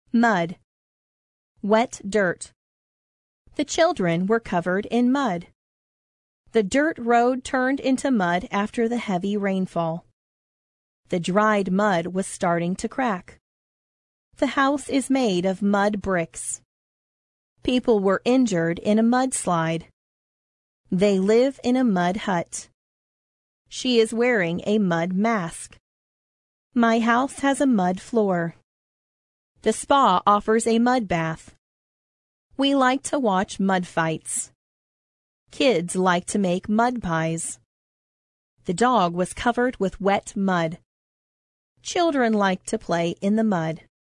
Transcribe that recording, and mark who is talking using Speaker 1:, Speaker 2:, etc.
Speaker 1: Mud. Wet dirt. The children were covered in mud. The dirt road turned into mud after the heavy rainfall. The dried mud was starting to crack. The house is made of mud bricks. People were injured in a mudslide. They live in a mud hut. She is wearing a mud mask. My house has a mud floor. The spa offers a mud bath. We like to watch mud fights. Kids like to make mud pies. The dog was covered with wet mud. Children like to play in the mud.